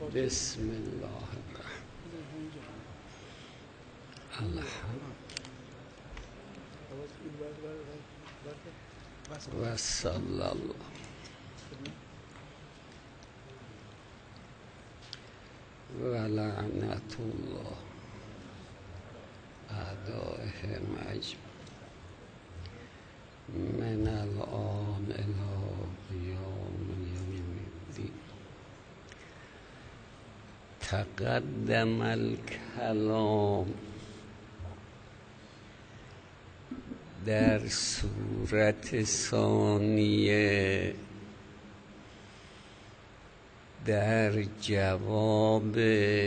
بسم الله الرحمن و صلی الله و لعنت الله اعدائهم اجمعین من الآن الی قیام الدین. تقدم الکلام در صورت ثانیه در جواب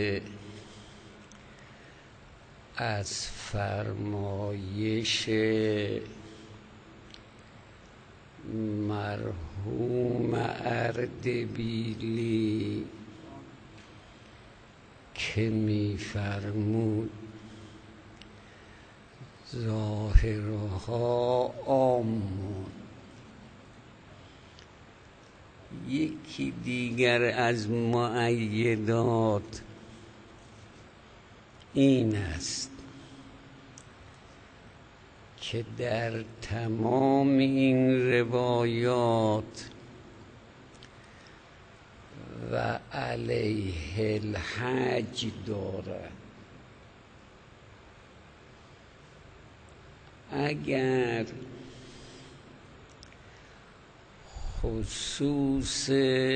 از فرمایش مرحوم اردبیلی که می‌فرمود ظاهرها عام. یکی دیگر از مؤیدات این است که در تمام این روایات و علیه الحج دارد. اگر خصوص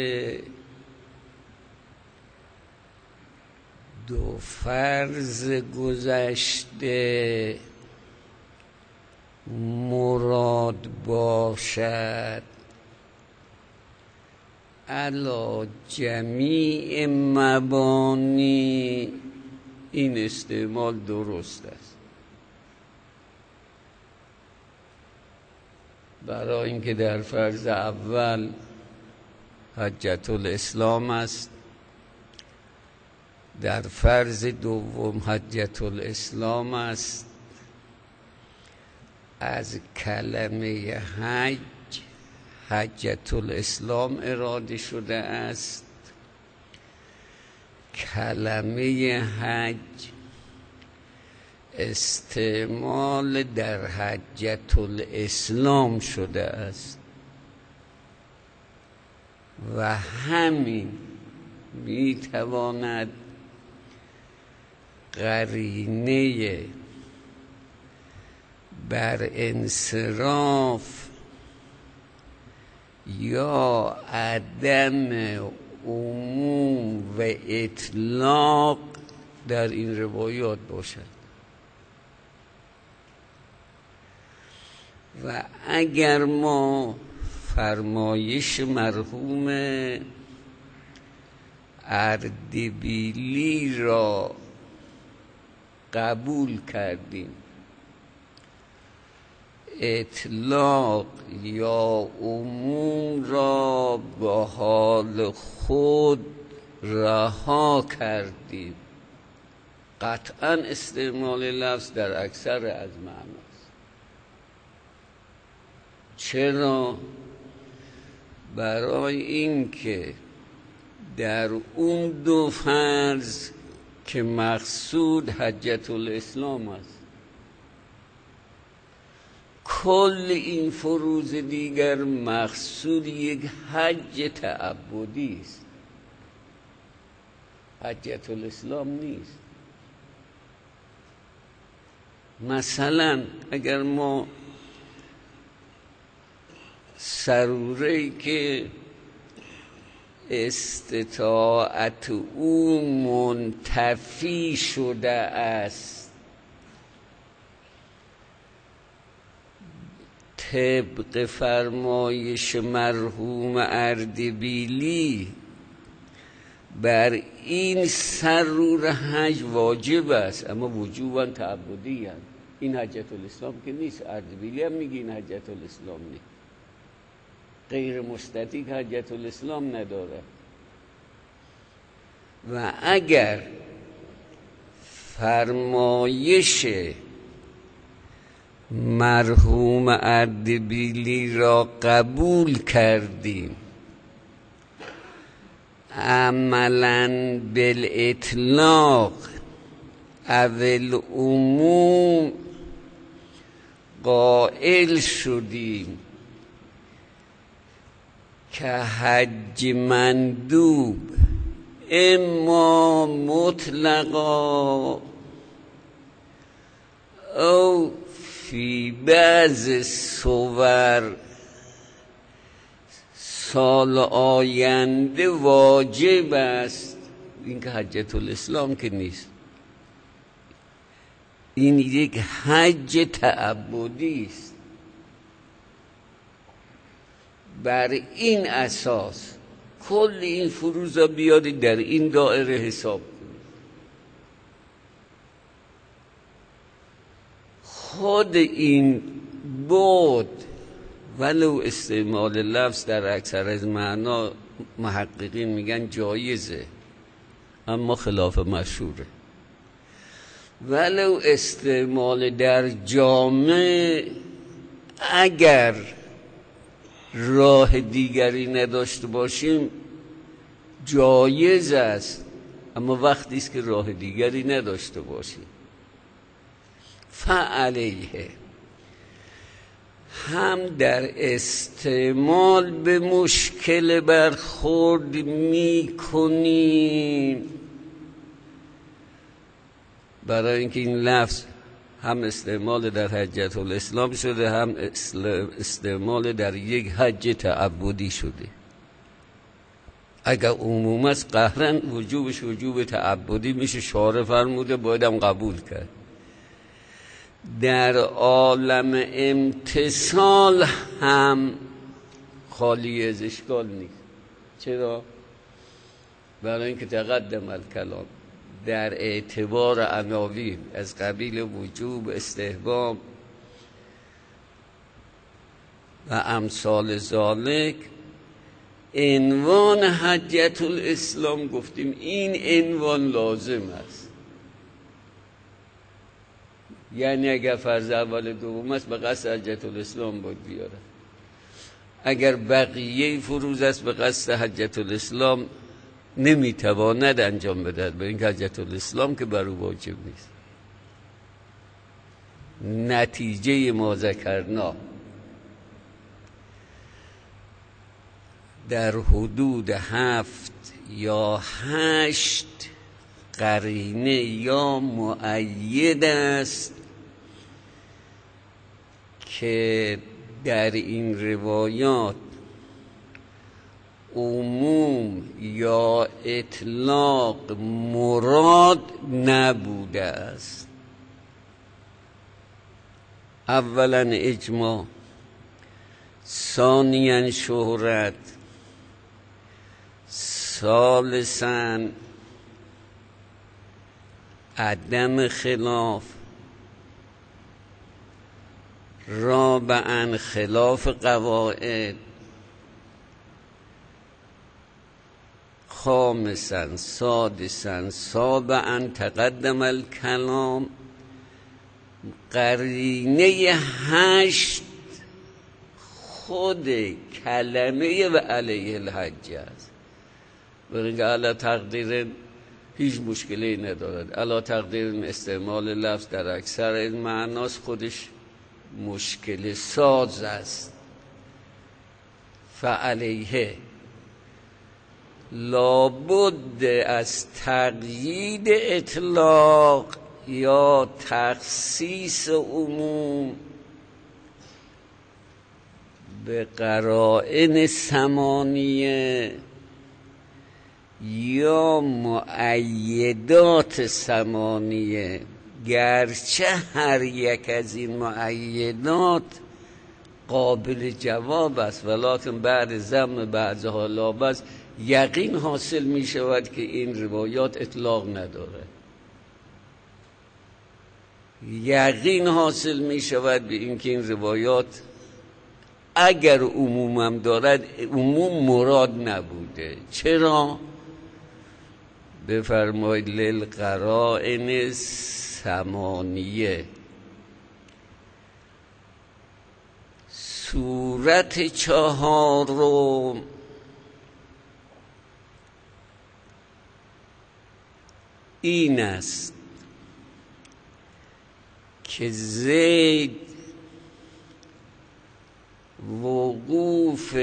دو فرض گذشته مراد باشد علی جمیع مبانی، این استعمال درست است. برای اینکه در فرض اول حجت الاسلام است، در فرض دوم حجت الاسلام است. از کلمه حج حجت الاسلام اراده شده است. کلمه حج استعمال در حجت الاسلام شده است و همین میتواند قرینه بر انصراف یا عدم عموم و اطلاق در این روایات باشد. و اگر ما فرمایش مرحوم اردبیلی را قبول کردیم، اطلاق یا عموم را به حال خود رها کردیم، قطعا استعمال لفظ در اکثر از معناست. چرا؟ برای اینکه در اون دو فرض که مقصود حجت الاسلام است، کل این فروض دیگر مقصود یک حج تعبدی است، حجت الاسلام نیست. مثلا اگر ما سروره‌ای که استطاعت او منتفی شده است طبق فرمایش مرحوم اردبیلی بر این سرور حج واجب است، اما وجوباً تعبدی هست. این حجت الاسلام که نیست. اردبیلی هم میگه این حجت الاسلام نیست. غیر مستطیع حجت الاسلام نداره. و اگر فرمایش مرحوم اردبیلی را قبول کردیم، عملا بالاطلاق اول عموم قائل شدیم که حج مندوب اما مطلقا او فی بعض صور سال آینده واجب است. این که حجة الاسلام که نیست، این یک حج تعبدی است. بر این اساس کل این فروضا بیارید در این دایره حساب کنید. خود این بود ولو استعمال لفظ در اکثر از معنا محققین میگن جایزه، اما خلاف مشهوره. ولو استعمال در جامع اگر راه دیگری نداشته باشیم جایز است، اما وقتی است که راه دیگری نداشته باشیم. فعلیه هم در استعمال به مشکل برخورد می کنیم، برای اینکه این لفظ هم استعمال در حجة الاسلام شده، هم استعمال در یک حج تعبدی شده. اگر عموم است قهرن وجوبش وجوب تعبدی میشه، شارع فرموده بایدم قبول کرد. در عالم امتصال هم خالی از اشکال نیست. چرا؟ برای اینکه تقدم الکلام در اعتبار عناوین از قبیل وجوب، استحباب و امثال ذالک عنوان حجة الاسلام گفتیم این عنوان لازم است. یعنی اگر فرض اول دوم است به قصد حجة الاسلام باید بیاره، اگر بقیه فروض است به قصد حجة الاسلام نمیتواند انجام بدهد، به این حجة الاسلام که بر او واجب نیست. نتیجه ما ذکرنا در حدود 7 یا 8 قرینه یا مؤید است که در این روایات عموم یا اطلاق مراد نبوده است. اولا اجماع، ثانیا شهرت، ثالثا عدم خلاف، رابعا خلاف قواعد، خامسا سادسا سابعا تقدم الکلام. قرینه 8 خود کلمه و علیه الحج است. برای علا تقدیر هیچ مشکلی ندارد. علا تقدیر استعمال لفظ در اکثر این معناس خودش مشکل ساز است. فعلیه لابد از تقیید اطلاق یا تخصیص عموم به قرائن ثمانیه یا مؤیدات ثمانیه، گرچه هر یک از این مؤیدات قابل جواب است، ولکن بعد ضم بعضها لا بس یقین حاصل می شود که این روایات اطلاق نداره. یقین حاصل می شود به اینکه این روایات اگر عموم هم دارد عموم مراد نبوده. چرا؟ بفرمایید للقرائن ثمانیه. صورت 4 این است که زید وقوف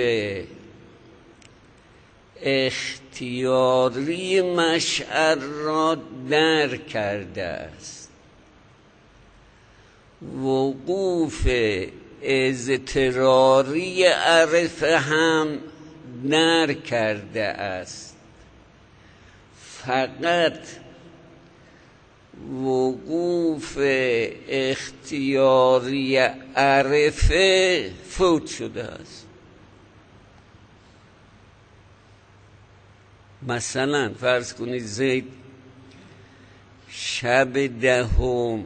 اختیاری مشعر را درک کرده است، وقوف اضطراری عرفه هم درک کرده است، فقط وقوف اختیاری عرفه فوت شده است. مثلا فرض کنید زید شب دهم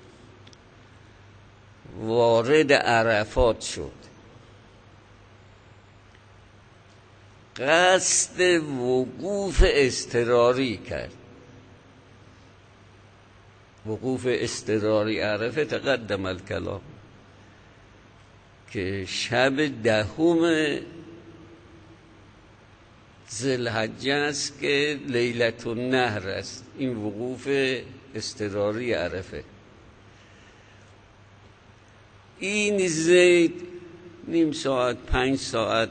وارد عرفات شد، قصد وقوف اضطراری کرد. وقوف اضطراری عرفه تقدم الکلام که شب دهم ذوالحجه است که لیلة النحر است. این وقوف اضطراری عرفه. این زید نیم ساعت 5 ساعت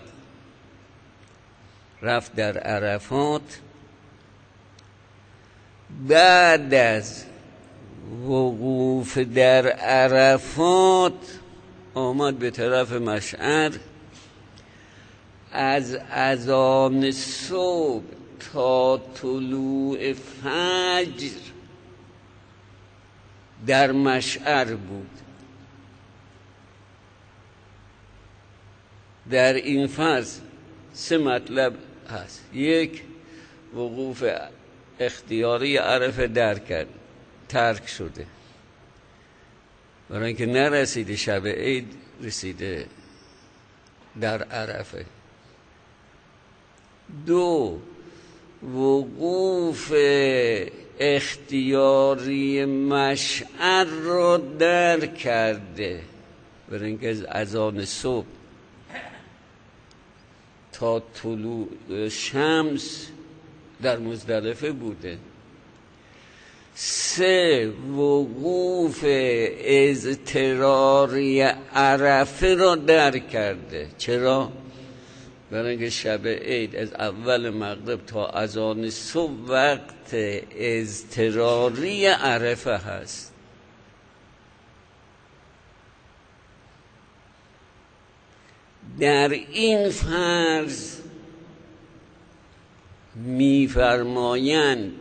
رفت در عرفات، بعد از وقوف در عرفات آمد به طرف مشعر، از اذان صبح تا طلوع فجر در مشعر بود. در این فرض 3 مطلب هست. یک، وقوف اختیاری عرفه ترک شده، برای اینکه نرسیده شب عید، رسیده در عرفه. 2، وقوف اختیاری مشعر را درک کرده، برای اینکه از اذان صبح تا طلوع شمس در مزدلفه بوده. 3، وقوف اضطراری عرفه را درک کرده. چرا؟ برای اینکه شب عید از اول مغرب تا اذان صبح وقت اضطراری عرفه هست. در این فرض می‌فرمایند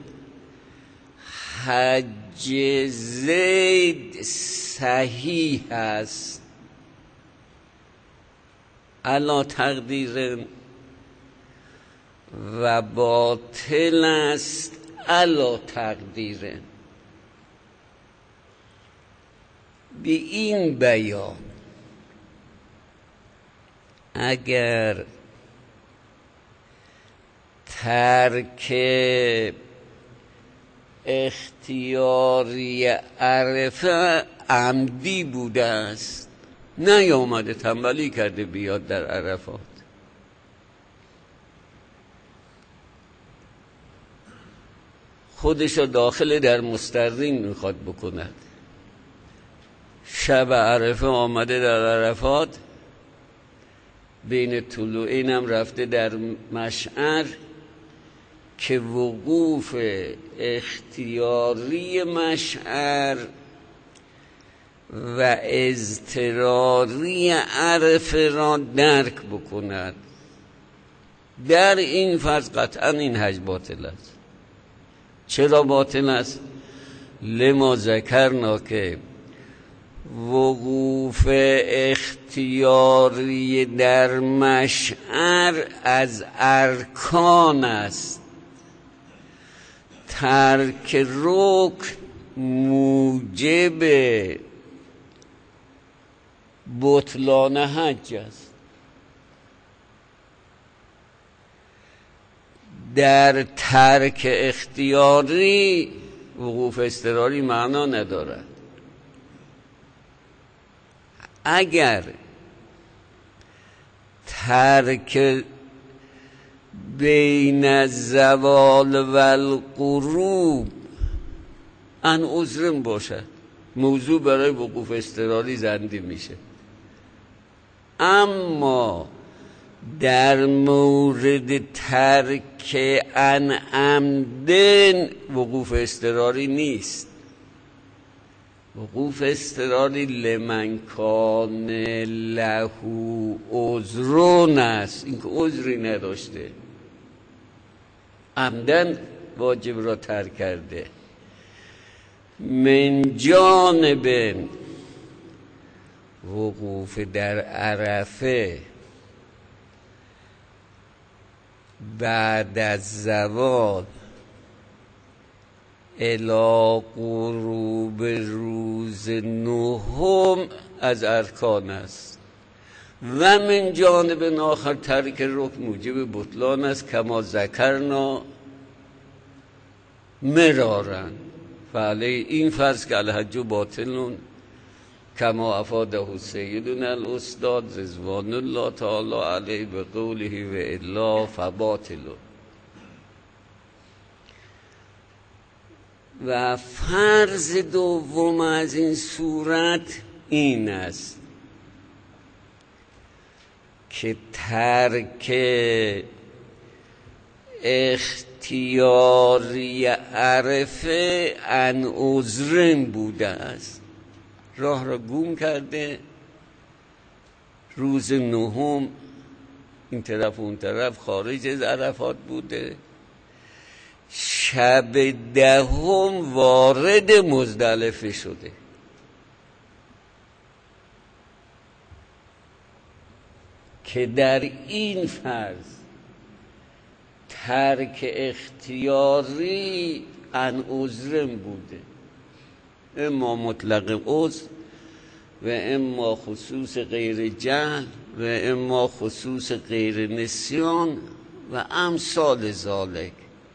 حج زید صحیح است علی تقدیر و باطل است علی تقدیر. به این بیان اگر ترک اختیاری عرفه عمدی بوده است، نیامده تنبلی کرده بیاد در عرفات، خودشو داخل در مسترین میخواد بکند. شب عرفه آمده در عرفات، بین طلوعین هم رفته در مشعر که وقوف اختیاری مشعر و اضطراری عرفه را درک بکند. در این فرض قطعا این حج باطل است. چرا باطل است؟ لما ذکرنا که وقوف اختیاری در مشعر از ارکان است، ترک رکن موجب بطلان حج است. در ترک اختیاری وقوف اضطراری معنا ندارد. اگر ترک بین الزوال و الغروب ان عذرم باشد، موضوع برای وقوف اضطراری زنده میشه. اما در مورد ترک ان عمدن وقوف اضطراری نیست. وقوف اضطراری لمن کان له عذرون است، این که عذری نداشته عمدن واجب را ترک کرده. من جانب وقوف در عرفه بعد از زوال الی غروب روز نهم از ارکان است و من جانب آخر ترک رکن موجب بطلان است کما ذکرنا مرارن. فعلی این فرض که الحج باطلون کما افاده سیدنا الاستاد رضوان الله تعالی علیه به قوله و الا فباطلون. و فرض دوم از این صورت این است که ترک اختیاری عرفه ان عذرن بوده است، راه را گم کرده، روز نهم این طرف و اون طرف خارج از عرفات بوده، شب دهم وارد مزدلفه شده. که در این فرض ترک اختیاری ان عذرم بوده، اما مطلق عذر و اما خصوص غیر جهل و اما خصوص غیر نسیان و امثال ذالک.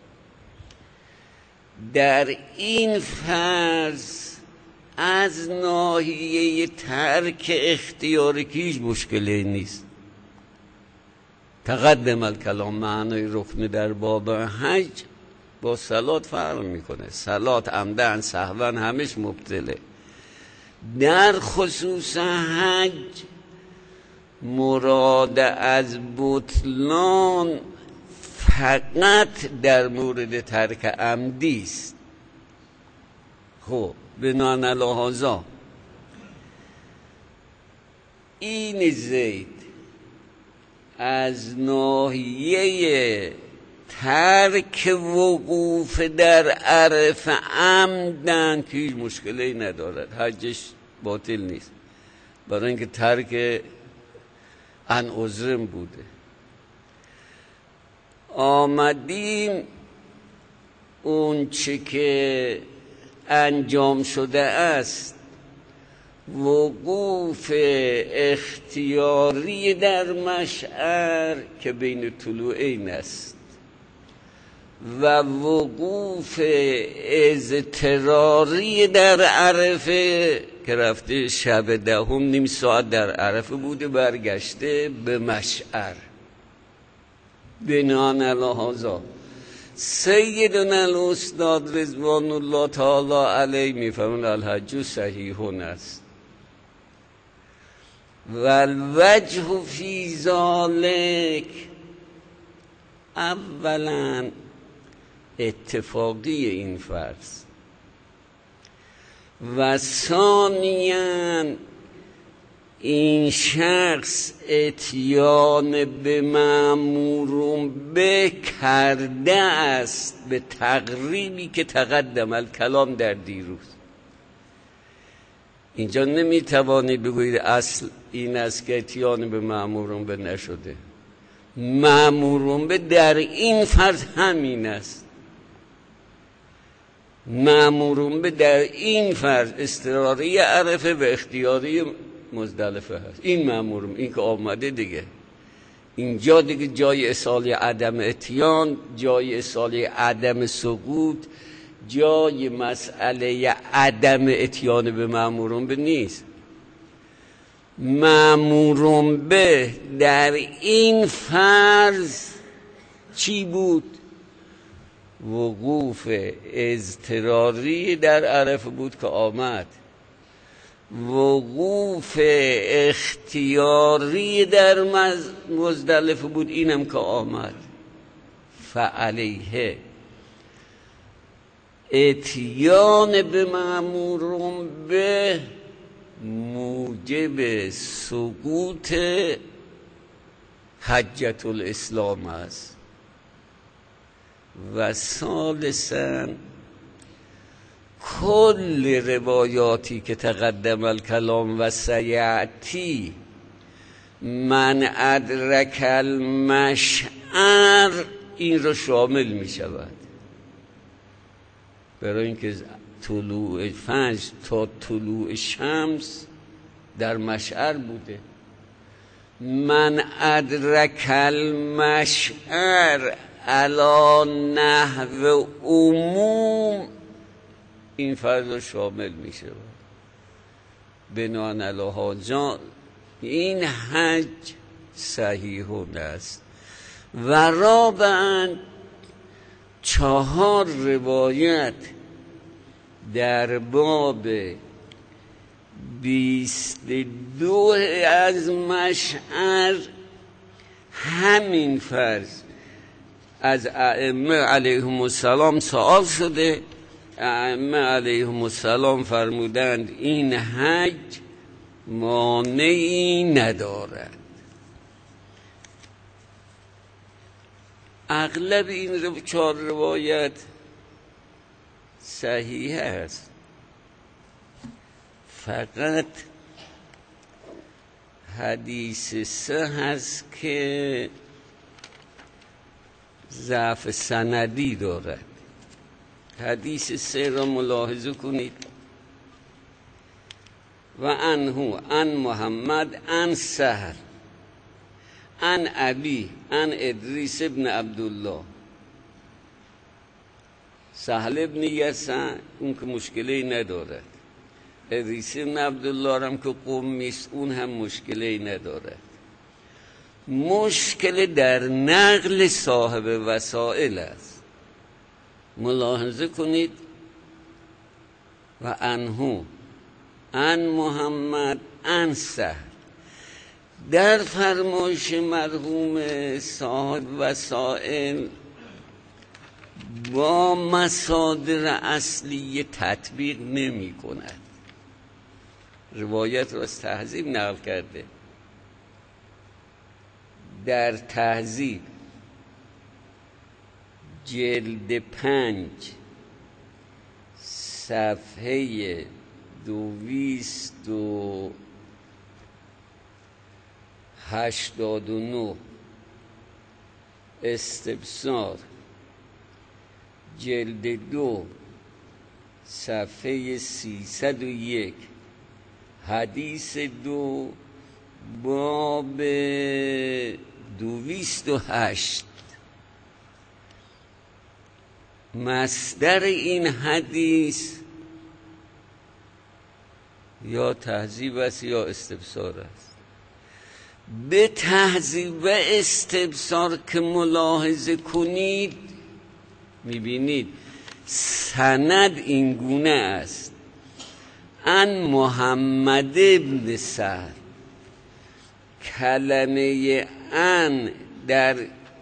در این فرض از ناحیه ترک اختیاری که هیچ مشکلی نیست. تقدم الکلام معنای رکن در باب حج با صلات فرق میکنه. صلات عمدن سهون همش مبطله. در خصوص حج مراد از بطلان فقط در مورد ترک عمدی است. خب بنان لحاظا این زید از ناحیه ترک وقوف در عرفه عمدن که هیچ مشکلی ندارد، حجش باطل نیست، برای اینکه ترک ان عذرم بوده. آمدیم اون چه که انجام شده است وقوف اختیاری در مشعر که بین طلوعین است و وقوف اضطراری در عرفه که رفته شب دهم نیم ساعت در عرفه بوده برگشته به مشعر. بنان لحاظا سیدنا الاستاد رضوان الله تعالی علیه میفرمون الحج صحیحون است و الوجه فی ذالک اولا اتفاقی این فرض و ثانیاً این شخص اتیان به مأمور به کرده است به تقریبی که تقدم الکلام در دیروز. اینجا نمیتوانید بگویید اصل این است که اتیان به مأمور به نشده. مأمور به در این فرض همین است. مأمور به در این فرض اضطراری عرفه و اختیاری مزدلفه هست. این مأمور این که آمده دیگه، اینجا دیگه جای اصالی عدم اتیان، جای اصالی عدم سقوط، جای مسئله عدم اتیان به مأمور به نیست. مأمور به در این فرض چی بود؟ وقوف اضطراری در عرفه بود که آمد، وقوف اختیاری در مزدلفه بود، اینم که آمد. فعلیه اتیان به مأمور به موجب سقوط حجت الاسلام است. و ثالثاً کل روایاتی که تقدم الکلام و سیعتی من ادرک المشعر این رو شامل می شود، برای اینکه طلوع فجر تا طلوع شمس در مشعر بوده. من ادرک المشعر علی نحو عموم این فرض رو شامل می شود. بناء علی هذا این حج صحیح است. و رابعاً 4 روایت در باب 22 از مشعر همین فرض از ائمه علیهم السلام سوال شده. ائمه علیهم السلام فرمودند این حج مانعی ندارد. اغلب این 4 روایت صحیح است، فقط حدیث 3 هست که ضعف سندی دارد. حدیث 3 را ملاحظه کنید. و عنه عن محمد عن سهل عن ابی عن ادریس ابن عبدالله. سهل ابن یسع اون که مشکلی ندارد، ادریس ابن عبدالله هم که قومیست اون هم مشکلی ندارد. مشکل در نقل صاحب وسائل است. ملاحظه کنید. و عنه عن محمد عن سهل، در فرمایش مرحوم صاحب وسائل با مصادر اصلی تطبیق نمی کند. روایت را از تهذیب نقل کرده. در تهذیب جلد 5 صفحه 289 استبصار جلد 2 صفحه 301 حدیث 2 باب 208 مصدر این حدیث یا تهذیب است یا استبصار است. به تهذیب و استبصار که ملاحظه کنید میبینید سند این گونه است. ان محمد ابن سهل، کلمه ان در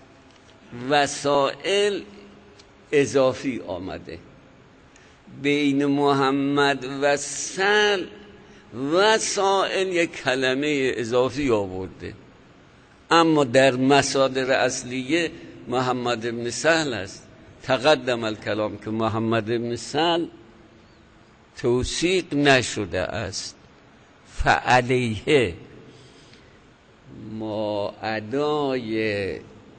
وسائل اضافی آمده. بین محمد و سهل وسائل یک کلمه اضافی آورده، اما در مصادر اصلیه محمد ابن سهل است. تقدم الکلام که محمد ابن سهل توثیق نشده است. فعلیه ما ادای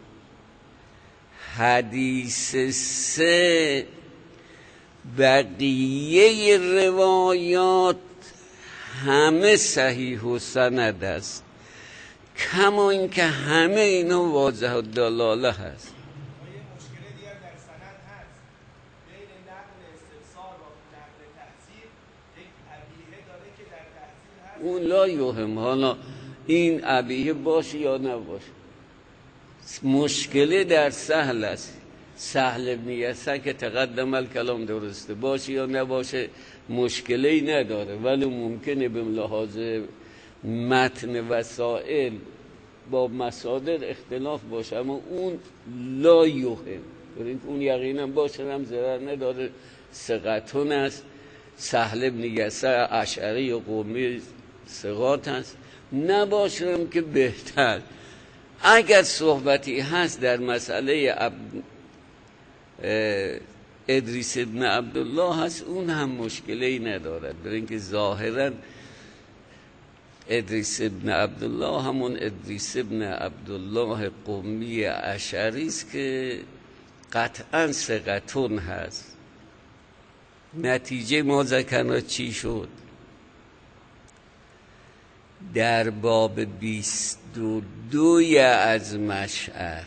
حدیث 3 بقیه روایات همه صحیح و سند است، کما اینکه همه اینا واضح الدلاله هست. اون لا یوهم، حالا این ابیه باشه یا نباشه، مشکل در سهل است. سهل بن یسع که تقدم الکلام درسته باشه یا نباشه مشکلی نداره، ولی ممکنه به لحاظ متن وسائل با مصادر اختلاف باشه، اما اون لا یوهم، برای اون یقینا باشه هم ضرر نداره، ثقتون است. سهل بن یسع اشعری و قومی ثقات است، نباشم که بهتر. اگر صحبتی هست در مسئله ادریس ابن عبدالله هست، اون هم مشکلی ندارد، برای اینکه ظاهرا ادریس ابن عبدالله همون ادریس ابن عبدالله قمی اشعری است که قطعا ثقتون هست. نتیجه ما ذکرنا چی شد؟ در باب 22 از مشعر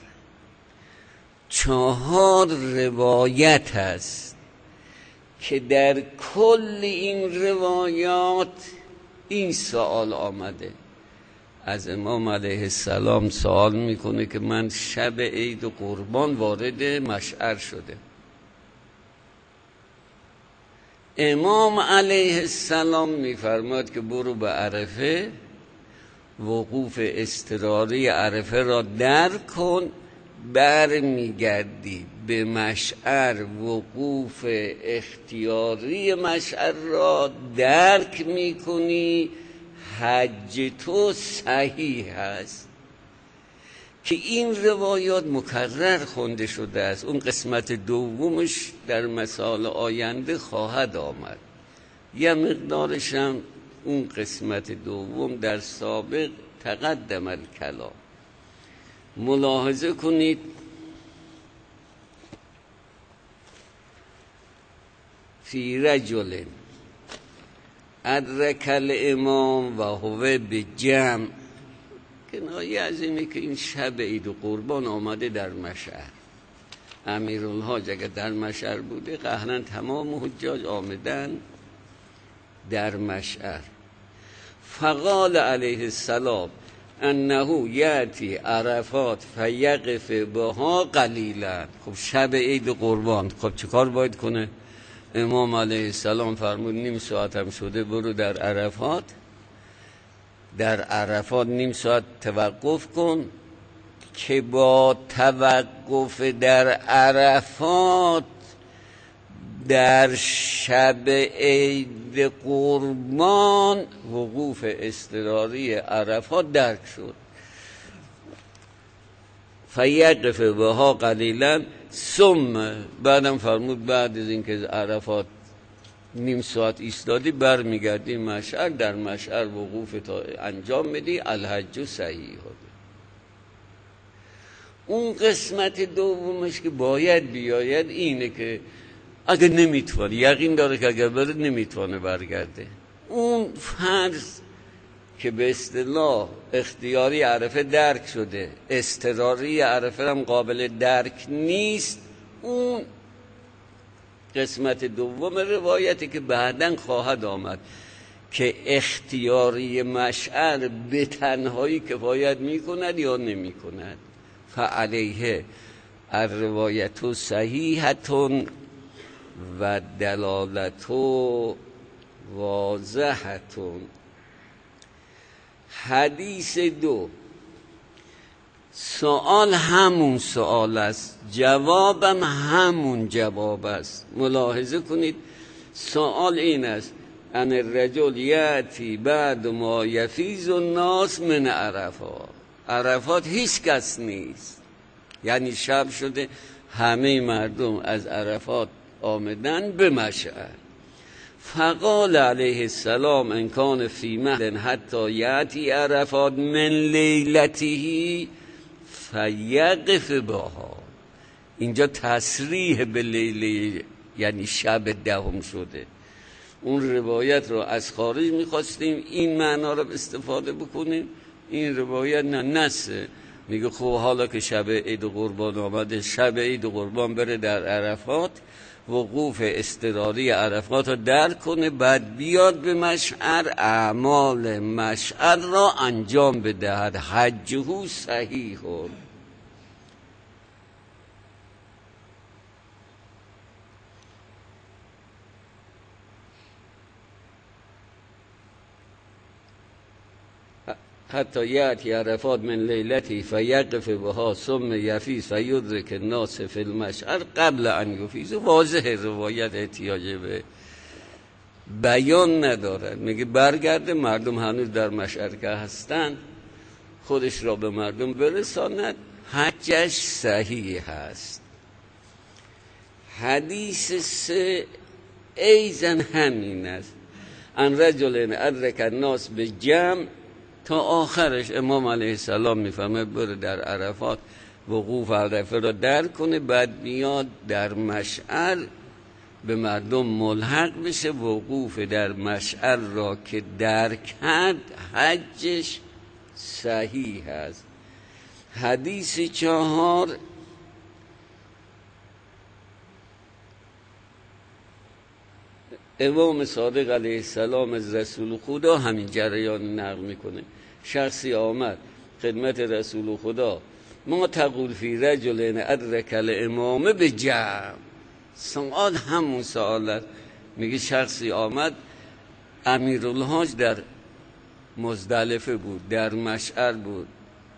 4 روایت هست که در کل این روایات این سوال آمده. از امام علیه السلام سوال میکنه که من شب عید و قربان وارد مشعر شده. امام علیه السلام میفرماد که برو به عرفه، وقوف اضطراری عرفه را درک کن، بر میگردی به مشعر، وقوف اختیاری مشعر را درک میکنی، حج تو صحیح هست. که این روایات مکرر خونده شده است. اون قسمت دومش در مسائل آینده خواهد آمد، یه مقدارش هم اون قسمت دوم در سابق تقدم الکلام. ملاحظه کنید فی رجل ادرک الامام و هو بجمع، کنایه از اینه که این شب عید و قربان آمده در مشعر. امیرالحاج اگر در مشعر بوده قهرن تمام حجاج آمدن در مشعر. فقال علیه السلام انه یأتی عرفات فیقف بها قلیلا. خب شب عید قربان، خب چه کار باید کنه؟ امام علیه السلام فرمود نیم ساعت هم شده برو در عرفات، در عرفات نیم ساعت توقف کن، که با توقف در عرفات در شب عید قربان وقوف اضطراری عرفات درک شد. فیقف بها قلیلا ثم، بعدم فرمود بعد از اینکه عرفات نیم ساعت ایستادی بر میگردی مشعر، در مشعر وقوف تا انجام میدی، الحج صحیح. اون قسمت دومش که باید بیاید اینه که اگر نمیتونه، یقین داره که اگر بره نمیتونه برگرده، اون فرض که به اصطلاح اختیاری عرفه درک شده، اضطراری عرفه هم قابل درک نیست، اون قسمت دوم روایتی که بعداً خواهد آمد که اختیاری مشعر به تنهایی کفایت میکند یا نمیکند. فعلیه الروایت صحیحة و دلالت واضحة. حدیث 2 سوال همون سوال است، جوابم همون جواب است. ملاحظه کنید سوال این است ان الرجل یأتی بعد ما یفیض الناس من عرفات. عرفات هیچ کس نیست، یعنی شب شده همه مردم از عرفات آمدن به مشعر. فقال علیه السلام ان کان فی مهل حتی یأتی عرفات من لیلته فیقف بها. اینجا تصریح به لیله یعنی شب دهم شده. اون روایت رو از خارج میخواستیم این معنا رو استفاده بکنیم، این روایت نه نسه. میگه خب حالا که شب عید قربان آمده، شب عید قربان بره در عرفات، وقوف اضطراری عرفات رو درک کنه، بعد بیاد به مشعر، اعمال مشعر را انجام بدهد، حجه صحیح. حتی یأتی عرفات من لیلتی فیقف بها ثم یفیز فیدرک الناس فی المشعر قبل ان یفیز. واضح روایت احتیاج به بیان ندارد. میگه برگرده، مردم هنوز در مشعر هستند، خودش را به مردم برساند، حجش صحیح هست. حدیث 3 ایزن همین است، ان رجل ادرک الناس به جمع تا آخرش. امام علیه السلام میفهمه بره در عرفات وقوف عرفه را درک کنه، بعد میاد در مشعر به مردم ملحق بشه. وقوف در مشعر را که درک کرد حجش صحیح است. حدیث 4 امام صادق علیه السلام از رسول خدا همین جریان نقل میکنه. شخصی آمد خدمت رسول خدا، ما تقول فی رجل ادرک الامامه به جمع. سوال همون سوالت. میگه شخصی آمد امیرالحاج در مزدلفه بود، در مشعر بود،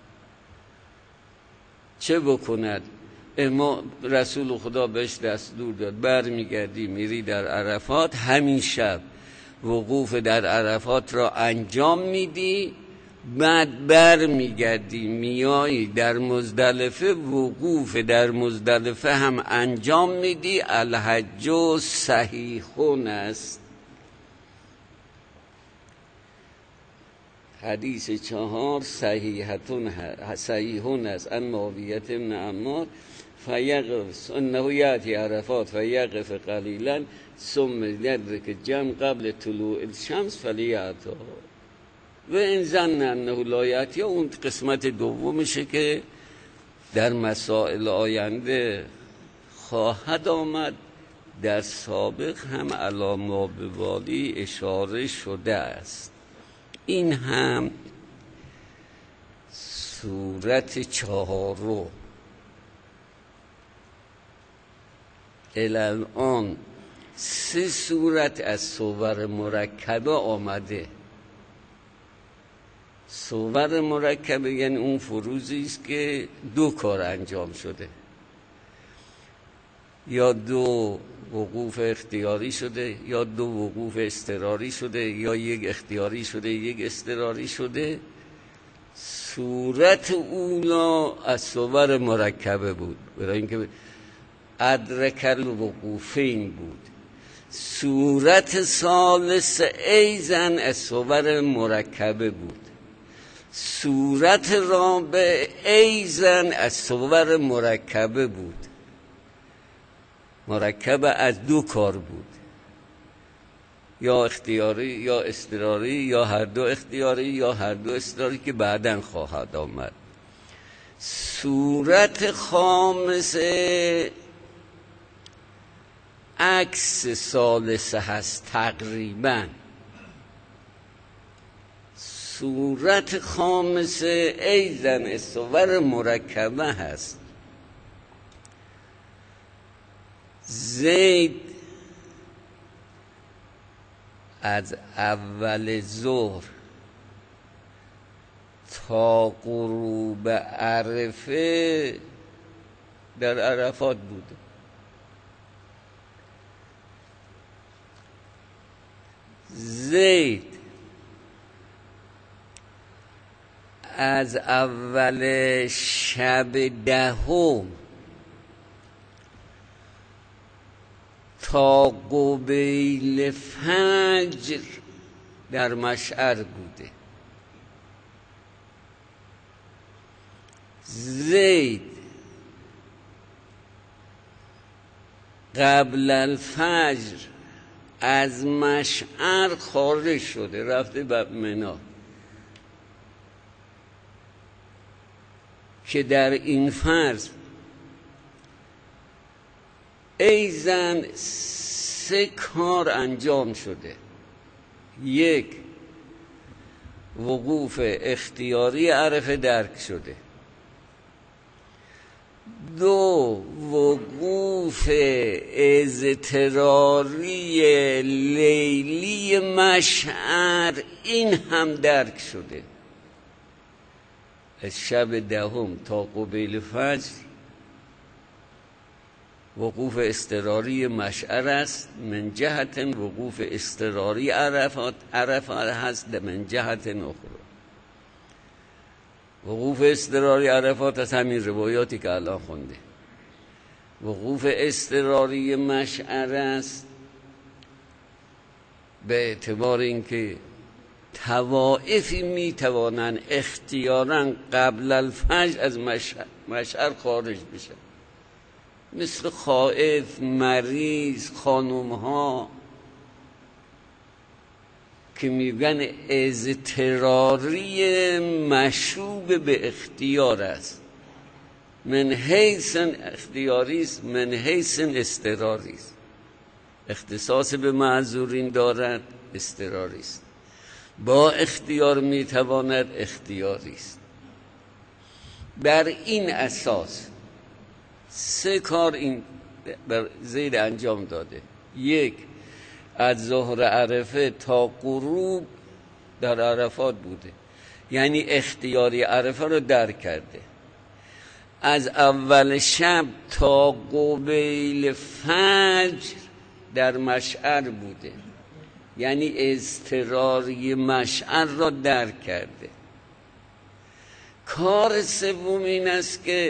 چه بکند؟ رسول خدا بهش دستور داد برمیگردی میری در عرفات، همین شب وقوف در عرفات را انجام میدی، بعد برمیگردی میایی در مزدلفه، وقوف در مزدلفه هم انجام میدی. الحج صحیحون است. حدیث 4 صحیحون است. ان معاویه بن عمار فیقف انه یأتی عرفات فیقف قلیلا ثم یدرک الجمع قبل طلوع الشمس فلیأتها و ان ظن انه لا یأتی. اون قسمت دومشه که در مسائل آینده خواهد آمد. در سابق هم علی ما بوالی اشاره شده است. این هم صورت 4. الان 3 صورت از صور مرکبه آمده. صور مرکبه یعنی اون فروزی است که 2 کار انجام شده، یا 2 وقوف اختیاری شده، یا 2 وقوف اضطراری شده، یا 1 اختیاری شده 1 اضطراری شده. صورت اولا از صور مرکبه بود، برای اینکه ادرک الوقوفین بود. صورت ثالث ایزن از صور مرکبه بود. صورت رابع ایزن از صور مرکبه بود. مرکبه از 2 کار بود، یا اختیاری یا اضطراری، یا هر 2 اختیاری یا هر 2 اضطراری که بعداً خواهد آمد. صورت خامسه عکس ثالثه هست تقریباً. صورت خامسه ایزن از صور مرکبه هست. زید از اول ظهر تا غروب عرفه در عرفات بود. زید از اول شب 10 تا قبیل فجر در مشعر بوده. زید قبل الفجر از مشعر خارج شده، رفته به منی، که در این فرض ایزن 3 کار انجام شده. 1 وقوف اختیاری عرفه درک شده. 2 وقوف اضطراری لیلی مشعر این هم درک شده. از شب دهم تا قبیل فجر وقوف اضطراری مشعر است، من جهت وقوف اضطراری عرفات هست من جهت اخرى. وقوف اضطراری عرفات از همین روایاتی که الان خونده. وقوف اضطراری مشعر است به اعتبار اینکه طوائفی میتوانند اختیاراً قبل الفجر از مشعر خارج بشن، مثل خائف، مریض، خانوم ها که میگن اضطراری مشوب به اختیار است، من حیث اختیاری است، من حیث اضطراری است، اختصاص به معذورین دارد، اضطراری است، با اختیار میتواند، اختیاری است. بر این اساس 3 کار این بر زید انجام داده. 1، از ظهر عرفه تا غروب در عرفات بوده، یعنی اختیاری عرفه رو درک کرده. از اول شب تا قبیل فجر در مشعر بوده، یعنی اضطراری مشعر را درک کرده. کار سوم این است که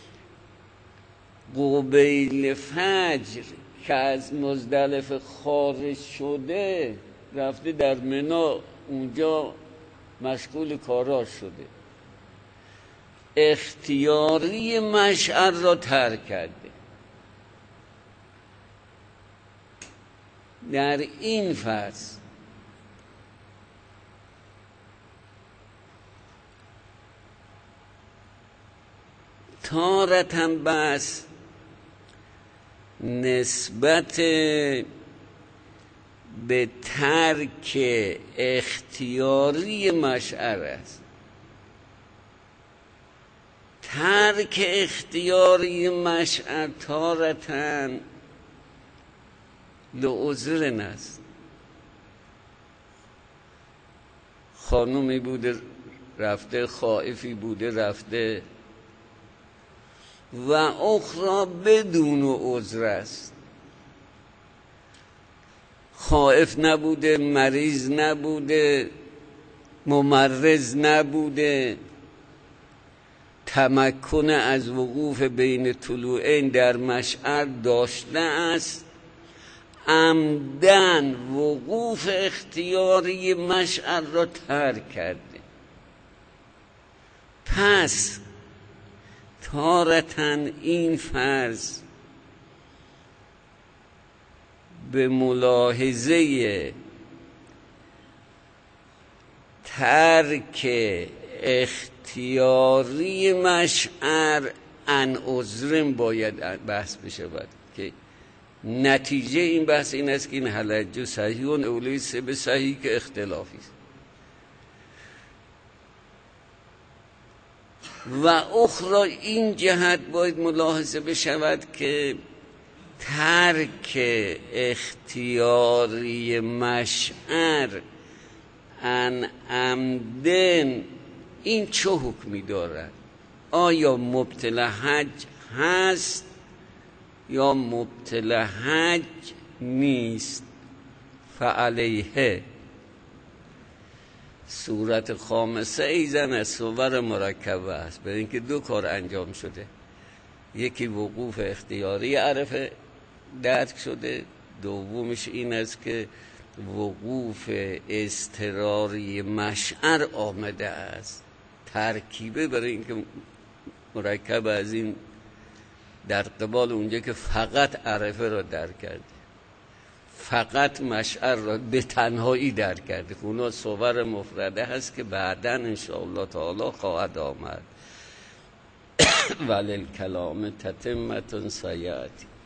قبیل فجر که از مزدلفه خارج شده رفته در منی، اونجا مشغول کاراش شده، اختیاری مشعر را ترک کرده. در این فصل تارة بس نسبت به ترک اختیاری مشعر است. ترک اختیاری مشعر تارة لعذر است. خانومی بوده رفته، خائفی بوده رفته، و اخرى بدون عذر است. خائف نبوده، مریض نبوده، ممرض نبوده، تمکن از وقوف بین طلوعین در مشعر داشته است، عمدن وقوف اختیاری مشعر را ترک کرده. پس تارتن این فرض به ملاحظه ترک اختیاری مشعر عن عذرم باید بحث بشود، که نتیجه این بحث این است که این حلج صحیحون اولیس به صحیح که اختلافی است. و اخرى این جهت باید ملاحظه بشود که ترک اختیاری مشعر عن عمدن این چه حکمی دارد؟ آیا مبطل حج هست یا مبطل حج نیست؟ فعلیه صورت خامسه ایزن از صور مرکبه است، برای اینکه 2 کار انجام شده. یکی وقوف اختیاری عرفه درک شده، دومش این است که وقوف اضطراری مشعر آمده است. ترکیبه برای اینکه مرکب از این در قبال اونجا که فقط عرفه را درک کرده، فقط مشعر را به تنهایی درک کرده. اونا صور مفرده هست که بعداً انشاءالله تعالی خواهد آمد. وللکلام تتمة سیأتی.